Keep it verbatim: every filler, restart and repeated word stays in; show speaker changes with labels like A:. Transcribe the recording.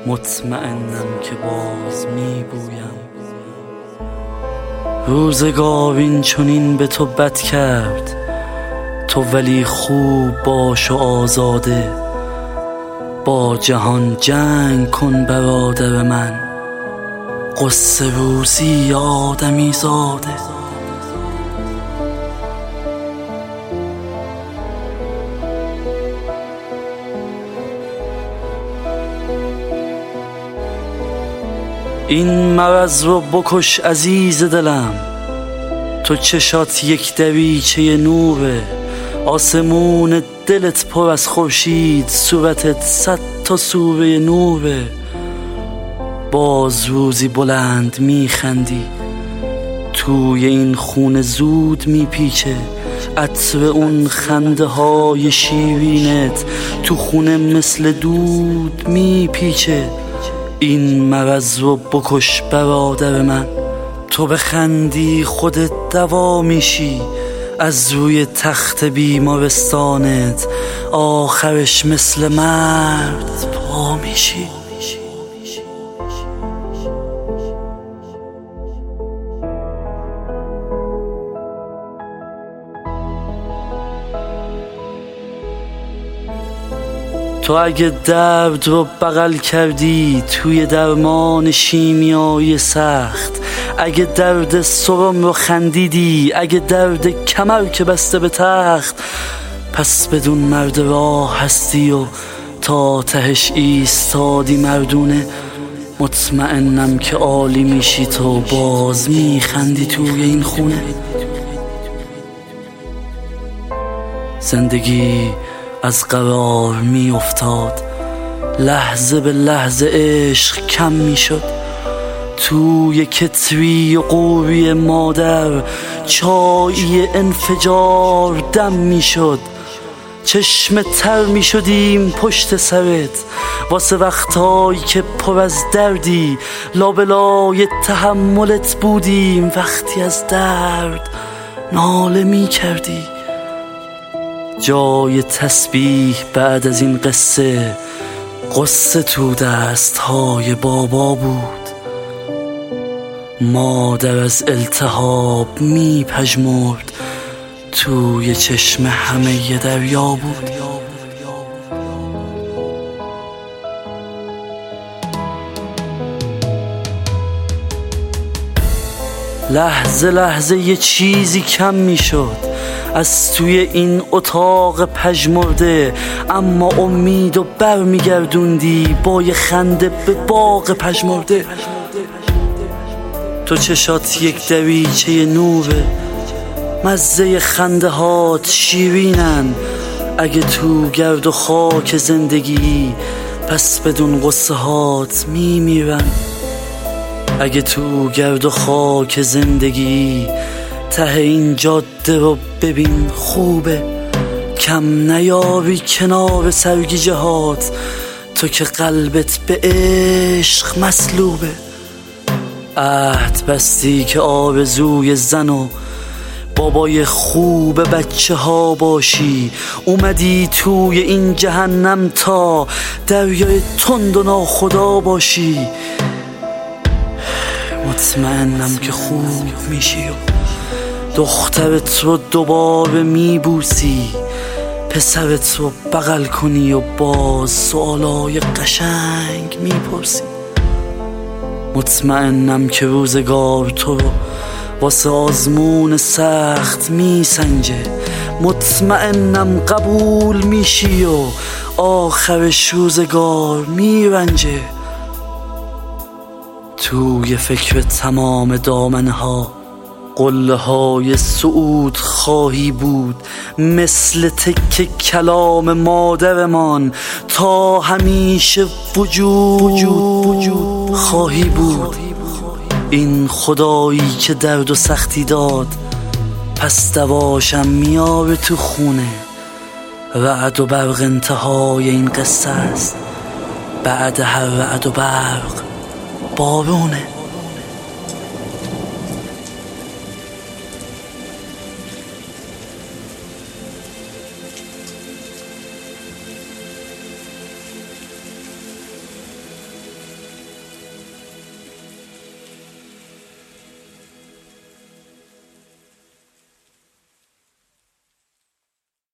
A: مطمئنم که باز میبویم. روزگار این چنین به تو بد کرد، تو ولی خوب باش و آزاده. با جهان جنگ کن برادر من، قصه روزی آدمی زاده. این مرض رو بکش عزیز دلم، تو چشات یک دریچه نوره. آسمون دلت پر از خورشید، صورتت صد تا سوره نوره. باز روزی بلند میخندی، توی این خون زود میپیچه. عطر اون خنده های شیرینت تو خونه مثل دود میپیچه. این مرض رو بکش برادر من، تو بخندی خودت دوا میشی. از روی تخت بیمارستانت آخرش مثل مرد پا میشی. تو اگه درد رو بغل کردی توی درمان شیمیایی سخت، اگه درد سرم رو خندیدی، اگه درد کمر که بسته به تخت، پس بدون مرد راه هستی و تا تهش ایستادی مردونه. مطمئنم که عالی میشی تو، باز میخندی توی این خونه. زندگی از قرار می افتاد، لحظه به لحظه عشق کم می شد. توی کتری و قوری مادر چایی انفجار دم می شد. چشم تر می شدیم پشت سرت واسه وقتایی که پر از دردی. لابلای تحملت بودیم وقتی از درد ناله می کردی. جای تسبیح بعد از این قصه، قصه تو دست های بابا بود. مادر از التهاب می پژمرد، توی چشم همه ی دریا بود. لحظه لحظه یه چیزی کم می شد از توی این اتاق پژمرده، اما امید و بر می گردوندی با یه خنده به باغ پژمرده. تو چشات یک دریچه نوره، مزه خنده هات شیرینن. اگه تو گرد و خاک زندگی، پس بدون قصه هات می میرن. اگه تو گرد و خاک زندگی، ته این جاده رو ببین خوبه. کم نیاری کنار سرگیجه هات، تو که قلبت به عشق مسلوبه. عهد بستی که آرزوی زن و بابای خوب بچه ها باشی. اومدی توی این جهنم تا دریای تند و ناخدا باشی. مطمئنم که خوب میشی و دخترت رو دوباره میبوسی، پسرت رو بغل کنی و باز سوالای قشنگ میپرسی. مطمئنم که روزگار تو رو واسه آزمون سخت میسنجه. مطمئنم قبول میشی و آخرش روزگار میرنجه. توی فکر تمام دامنه ها قله های صعود خواهی بود، مثل تک کلام مادرمان تا همیشه وجود, وجود خواهی بود. این خدایی که درد و سختی داد، پس دواشم میاره تو خونه. رعد و برق انتهای این قصه است، بعد هر رعد و برق بارونه.